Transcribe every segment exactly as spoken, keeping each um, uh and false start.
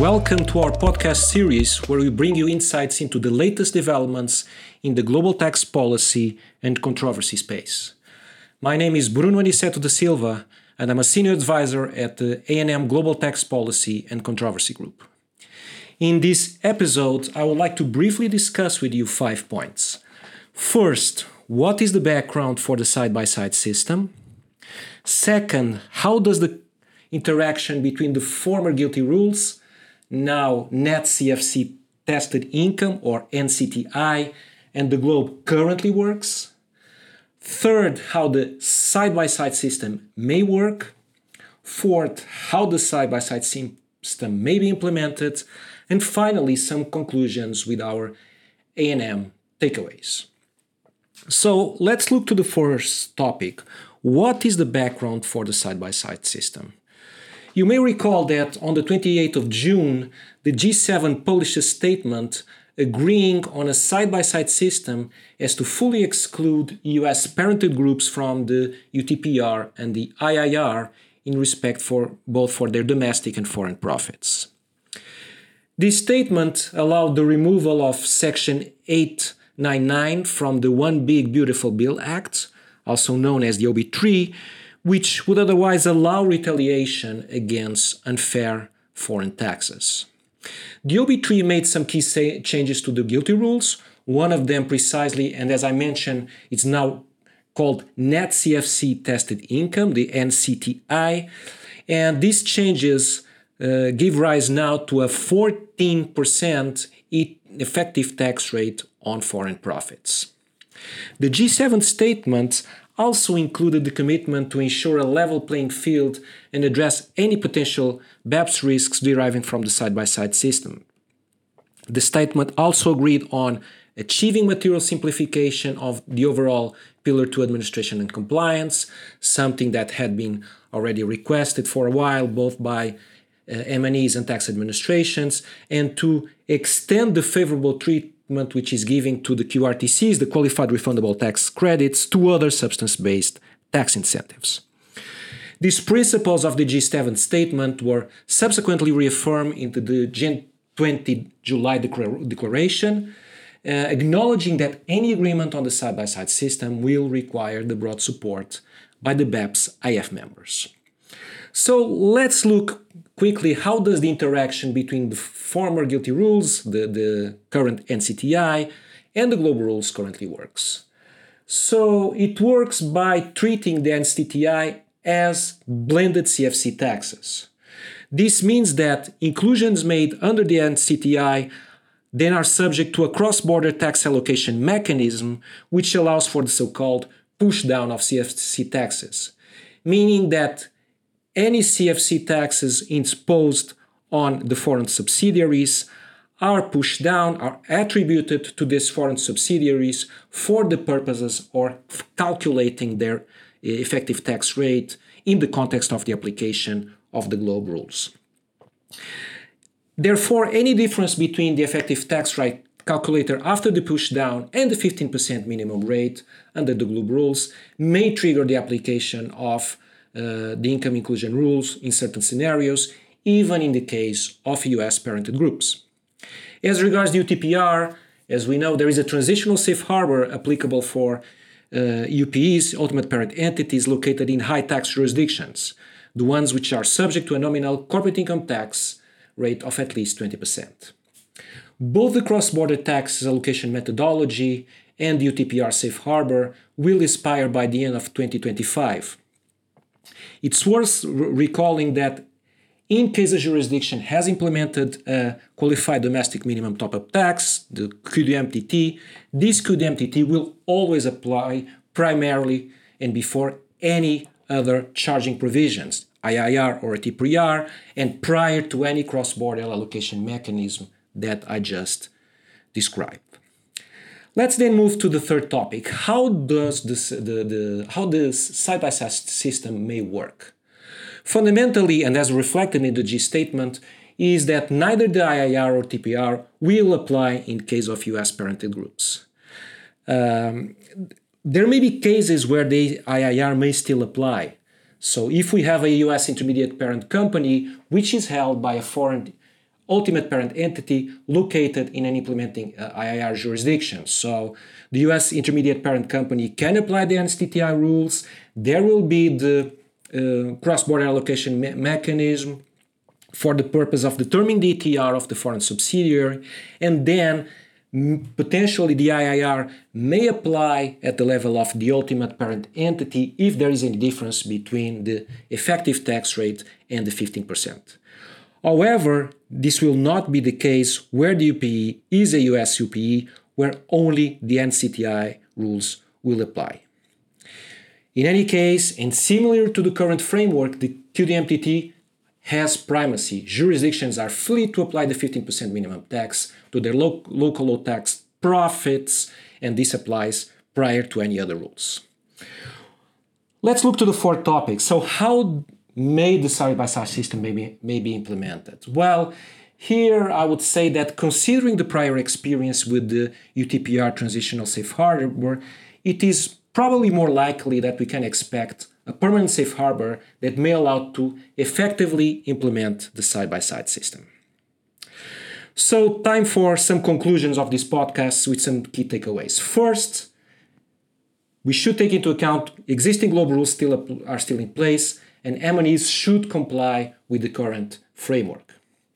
Welcome to our podcast series where we bring you insights into the latest developments in the global tax policy and controversy space. My name is Bruno Aniceto da Silva, and I'm a senior advisor at the A and M Global Tax Policy and Controversy Group. In this episode, I would like to briefly discuss with you five points. First, what is the background for the side-by-side system? Second, how does the interaction between the former GILTI rules, now net C F C tested income or N C T I, and the globe currently works? Third, how the side-by-side system may work. Fourth, how the side-by-side system may be implemented. And finally, some conclusions with our A and M takeaways. So let's look to the first topic. What is the background for the side-by-side system? You may recall that on the twenty-eighth of June, the G seven published a statement agreeing on a side-by-side system as to fully exclude U S parented groups from the U T P R and the I I R in respect for both for their domestic and foreign profits. This statement allowed the removal of Section eight ninety-nine from the One Big Beautiful Bill Act, also known as the O B three, which would otherwise allow retaliation against unfair foreign taxes. The O B three made some key say- changes to the GILTI rules, one of them precisely, and as I mentioned, it's now called Net C F C Tested Income, the N C T I, and these changes uh, give rise now to a fourteen percent effective tax rate on foreign profits. The G seven statement also included the commitment to ensure a level playing field and address any potential B E P S risks deriving from the side-by-side system. The statement also agreed on achieving material simplification of the overall Pillar two administration and compliance, something that had been already requested for a while both by uh, M and Es and tax administrations, and to extend the favorable treatment which is giving to the Q R T Cs, the Qualified Refundable Tax Credits, to other substance-based tax incentives. These principles of the G seven statement were subsequently reaffirmed into the G twenty July Declar- Declaration, uh, acknowledging that any agreement on the side-by-side system will require the broad support by the B E P S I F members. So let's look quickly, how does the interaction between the former GILTI rules, the, the current N C T I, and the global rules currently works? So it works by treating the N C T I as blended C F C taxes. This means that inclusions made under the N C T I then are subject to a cross-border tax allocation mechanism which allows for the so-called push-down of C F C taxes, meaning that any C F C taxes imposed on the foreign subsidiaries are pushed down, are attributed to these foreign subsidiaries for the purposes of calculating their effective tax rate in the context of the application of the GLOBE rules. Therefore, any difference between the effective tax rate calculator after the push down and the fifteen percent minimum rate under the GLOBE rules may trigger the application of Uh, the income inclusion rules in certain scenarios, even in the case of U S parented groups. As regards the U T P R, as we know, there is a transitional safe harbor applicable for uh, U P Es, ultimate parent entities located in high tax jurisdictions, the ones which are subject to a nominal corporate income tax rate of at least twenty percent. Both the cross-border tax allocation methodology and the U T P R safe harbor will expire by the end of twenty twenty-five. It's worth recalling that in case a jurisdiction has implemented a qualified domestic minimum top-up tax, the Q D M T T, this Q D M T T will always apply primarily and before any other charging provisions, I I R or T P R, and prior to any cross-border allocation mechanism that I just described. Let's then move to the third topic. How does this, the, the, how this side-by-side system may work? Fundamentally, and as reflected in the G statement, is that neither the I I R or T P R will apply in case of U S parented groups. Um, there may be cases where the I I R may still apply. So if we have a U S intermediate parent company which is held by a foreign ultimate parent entity located in an implementing uh, I I R jurisdiction. So the U S intermediate parent company can apply the N S T T I rules. There will be the uh, cross-border allocation me- mechanism for the purpose of determining the E T R of the foreign subsidiary, and then potentially the I I R may apply at the level of the ultimate parent entity if there is any difference between the effective tax rate and the fifteen percent. However, this will not be the case where the U P E is a U S U P E, where only the N C T I rules will apply. In any case, and similar to the current framework, the Q D M T T has primacy. Jurisdictions are free to apply the fifteen percent minimum tax to their lo- local low tax profits, and this applies prior to any other rules. Let's look to the fourth topic. So how may the side-by-side system may be, may be implemented? Well, here I would say that considering the prior experience with the U T P R transitional safe harbor, it is probably more likely that we can expect a permanent safe harbor that may allow to effectively implement the side-by-side system. So, time for some conclusions of this podcast with some key takeaways. First, we should take into account existing global rules still are still in place, and M N Es should comply with the current framework.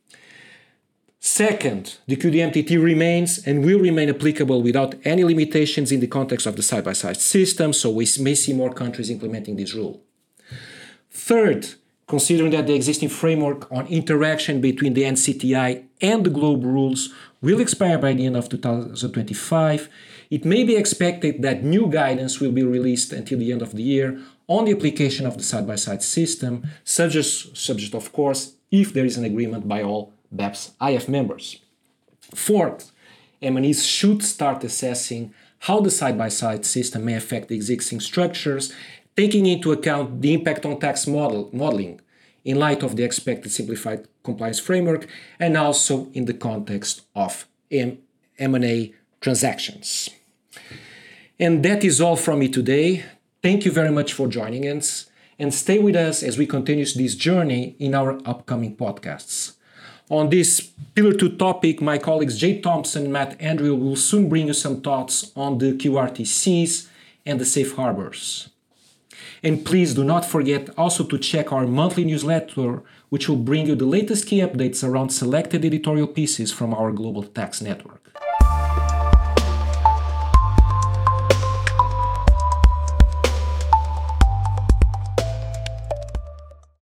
Second, the Q D M T T remains and will remain applicable without any limitations in the context of the side-by-side system, so we may see more countries implementing this rule. Third, considering that the existing framework on interaction between the N C T I and the global rules will expire by the end of two thousand twenty-five, it may be expected that new guidance will be released until the end of the year on the application of the side-by-side system, subject, subject of course, if there is an agreement by all B E P S I F members. Fourth, M N Es should start assessing how the side-by-side system may affect the existing structures, taking into account the impact on tax model, modeling in light of the expected simplified compliance framework and also in the context of M- M&A transactions. And that is all from me today. Thank you very much for joining us, and stay with us as we continue this journey in our upcoming podcasts. On this Pillar two topic, my colleagues Jay Thompson and Matt Andrew will soon bring you some thoughts on the Q R T Cs and the safe harbors. And please do not forget also to check our monthly newsletter, which will bring you the latest key updates around selected editorial pieces from our global tax network.